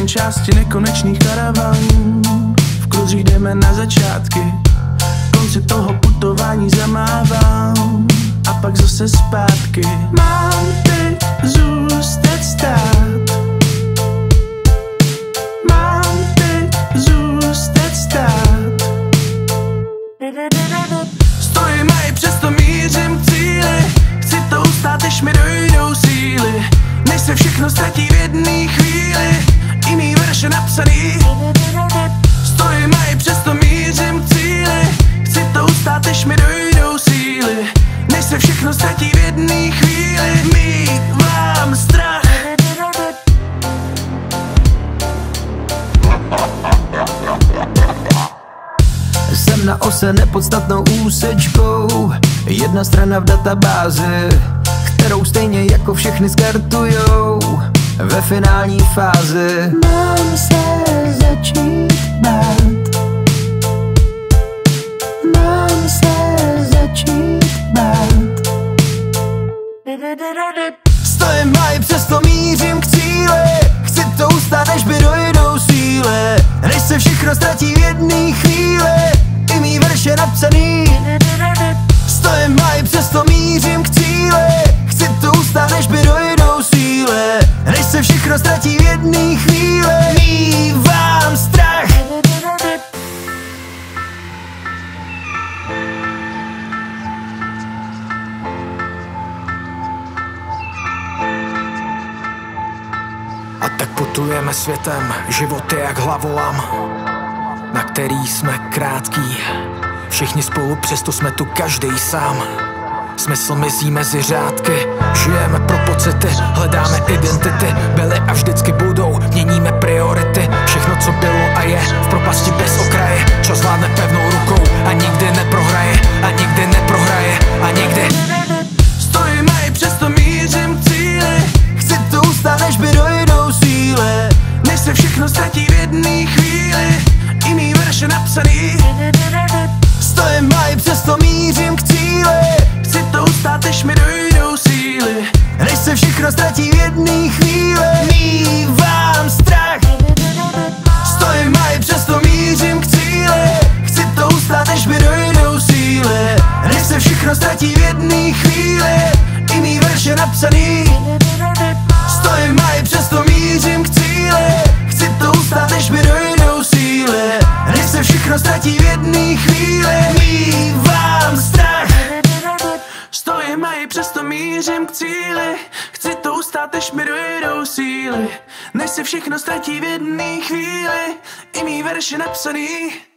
jen části nekonečných karavan. V kruzích jdeme na začátky, konci toho putování zamávám a pak zase zpátky. Mám teď zůstat stát, mám teď zůstat stát. Stojím a i přesto mířím k cíli, chci to ustát, než mi dojdou síly, než se všechno ztratí v jedné chvíli, i mý verše napsaný. Stojím a i přesto mířím k cíli, chci to ustát, než mi dojdou síly, než se všechno ztratí v jedné chvíli. Mívám strach. Jsem na ose nepodstatnou úsečkou, jedna strana v databázi, kterou stejně jako všechny skartujou ve finální fázi. Mám se začít bát, mám se začít bát. Stojím a i přesto mířím k cíli, chci to ustát, než mi dojdou síly, než se všechno ztratí v jedné chvíli, i mý verše napsaný. Stojím a i přesto mířím k cíli, chci to ustát, než mi dojdou síly, než se všechno ztratí v jedné chvíli. Mívám strach. A tak putujeme světem, život je jak hlavolam, na který jsme krátký. Všichni spolu, přesto jsme tu každej sám. Smysl mizí mezi řádky, žijeme pro pocity, hledáme identity, byly a vždycky budou, měníme priority. Všechno, co bylo a je, v propasti bez okraje. Čas vládne pevnou rukou a nikdy neprohraje, a nikdy neprohraje, a nikdy. Stojím a i přesto mířím k cíli, Chci to ustát, než mi dojdou síly, než se všechno ztratí v jedné chvíli, i mý verše napsaný. stojím a i přesto mířím k cíli, Chci to ustát, než mi dojdou síly, než se všechno ztratí v jedné chvíli. Mívám strach. Stojím a i přesto mířím k cíli, chci to ustát, než mi dojdou síly, než se všechno ztratí v jedné chvíli, i mý verše napsaný. Stojím a i přesto mířím k cíli, chci to ustát, než mi dojdou síly, než se všechno ztratí v jedné chvíli. Mívám strach. Stojím a i přesto mířím k cíli, chci to ustát, než mi dojedou síly, než se všechno ztratí v jedné chvíli, i mý verše napsaný.